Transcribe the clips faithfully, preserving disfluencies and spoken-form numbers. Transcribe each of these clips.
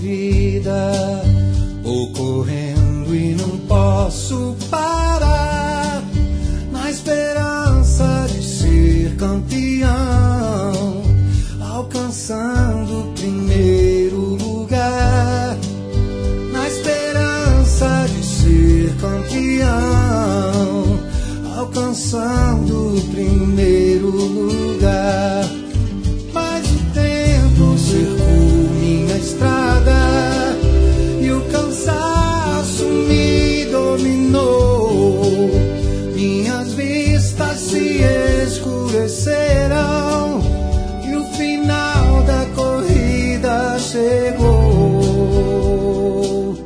vida, vou correndo e não posso parar, na esperança de ser campeão, alcançando o primeiro lugar, na esperança de ser campeão, alcançando o primeiro lugar. Mas o tempo cercou minha estrada e o cansaço me dominou. Minhas vistas se escureceram e o final da corrida chegou.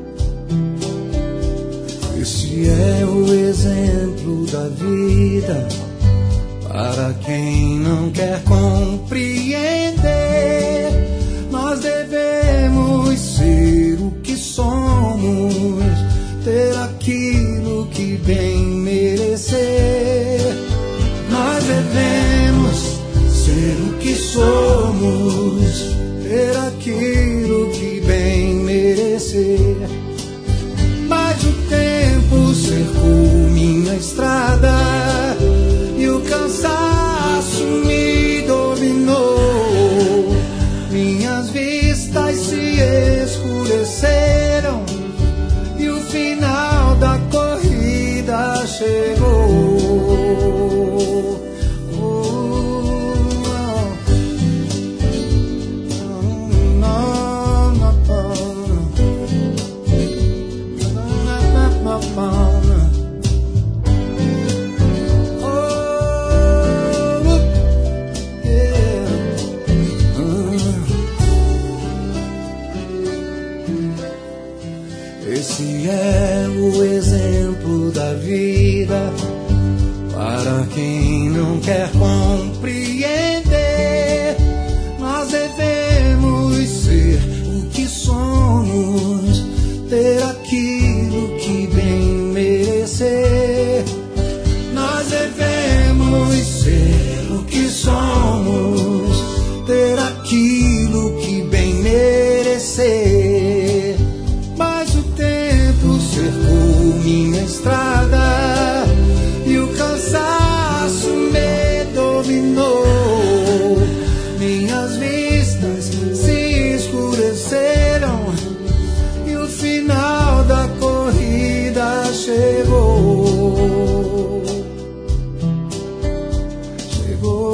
Este é o exemplo da vida para quem não quer compreender. Nós devemos ser o que somos, ter aquilo que bem merecer. Nós devemos ser o que somos, ter aquilo que bem merecer. Mas o tempo cercou minha estrada e o cansaço me dominou. Minhas vistas se escureceram e o final da corrida chegou. Esse é o exemplo da vida para quem não quer compreender. Nós devemos ser o que somos, ter aquilo que bem merecer. Nós devemos ser o que somos, ter aquilo que bem merecer. Mas o tempo cercou minha estrada e o cansaço me dominou. Minhas vistas se escureceram e o final da corrida chegou. Chegou.